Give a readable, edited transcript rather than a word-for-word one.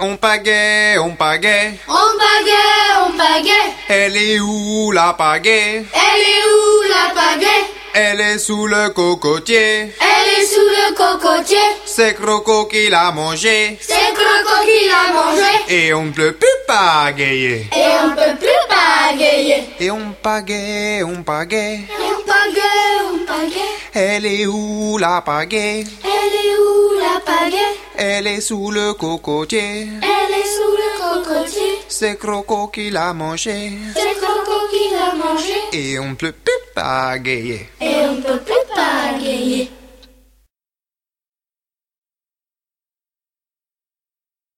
On pagaie, on pagaie. On pagaie, on pagaie. Elle est où la pagaie? Elle est où la pagaie? Elle est sous le cocotier. Elle est sous le cocotier. C'est Croco qui l'a mangé. C'est Croco qui l'a mangé. Et on ne peut plus pagayer. Et on peut plus pagayer. Et on pagaie, on pagaie. On pagaie, on pagaie. Elle est où la pagaie? Elle est où la pagaie? Elle est sous le cocotier. Elle est sous le cocotier. C'est Croco qui l'a mangé. C'est Croco qui l'a mangé. Et on ne peut plus pagayer. Et on peut plus pagayer.